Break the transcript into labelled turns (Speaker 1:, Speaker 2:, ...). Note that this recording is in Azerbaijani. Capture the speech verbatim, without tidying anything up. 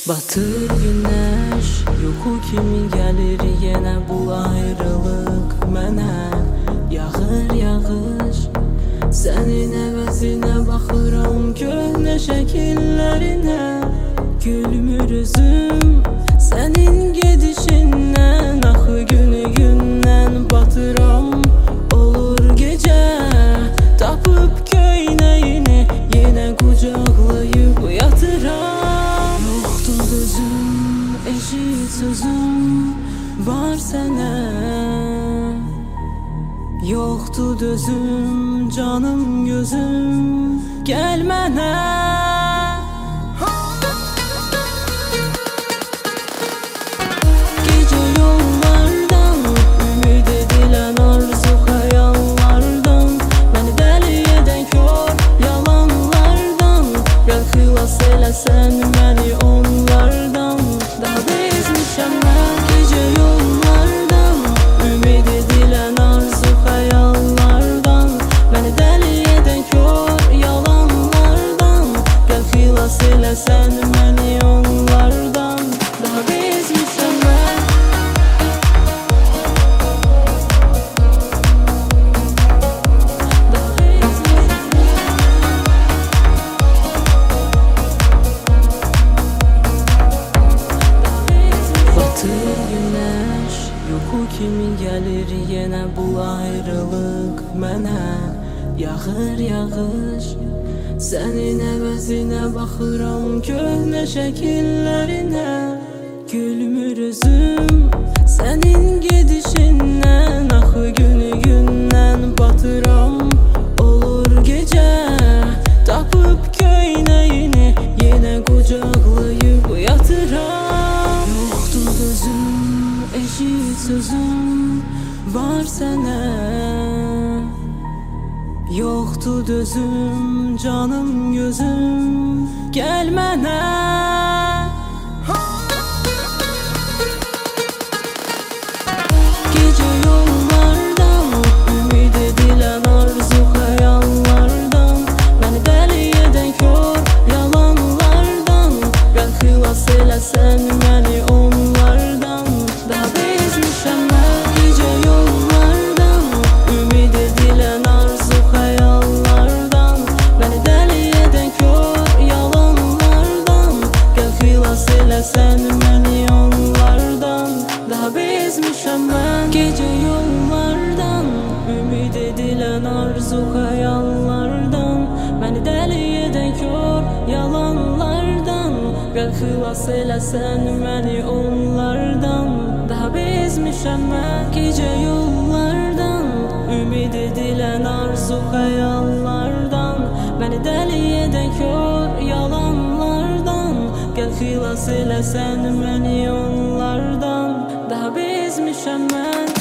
Speaker 1: Batır güneş, yuxu kimi gəlir yenə bu ayrılıq mənə. Yağır yağış, sənin əvəzinə baxıram köhnə şəkillərinə. Gülmür üzüm, sənin gedişindən, axı günü gündən batıram. Olur gecə, tapıb köynəyini yenə qucaqlayıb yatıram. Yoxdur düzüm, eşit sözüm var sənə. Yoxdur düzüm, canım gözüm, gəl mənə. Gecə yollardan, ümid edilən arzu xəyallardan, məni dəli edən kör yalanlardan, gəl xilas eləsən məni onlardan. Daha bezmişəm mən gecə yollardan, ümid edilən arzu xəyallardan, məni dəli edən kör yalanlardan, gəl xilas eləsən məni onlardan. Daha bezmişəm mən. Daha bezmişəm Batır güneş, yuxu kimi gəlir yenə bu ayrılıq mənə. Yağır yağış, sənin əvəzinə baxıram köhnə şəkillərinə. Gülmür üzüm, sənin gedişindən, axı günü gündən batıram. Olur gecə, tapıb köynəyini yenə qucaqlayıb yatıram. Yoxdur düzüm, eşit sözüm var sənə. Yoxdur düzüm, canım gözüm, gəl mənə. Gecə yollardan, ümid edilən arzu xəyallardan, məni dəli edən kör yalanlardan, gəl xilas eləsən məni onlardan. Daha bezmişəm mən gecə yollardan, ümid edilən arzu xəyallardan, məni dəli edən kör yalanlardan, gəl xilas eləsən məni onlardan. Daha bezmişəm mən gecə yollardan, ümid edilən arzu xəyallardan, məni dəli edən kör yalanlardan, gəl xilas eləsən məni onlardan. Daha bezmişəm mən gecə yollardan, ümid edilən arzu xəyallardan, məni dəli edən kör yalanlardan, gəl xilas eləsən məni onlardan. Daha bezmişəm mən.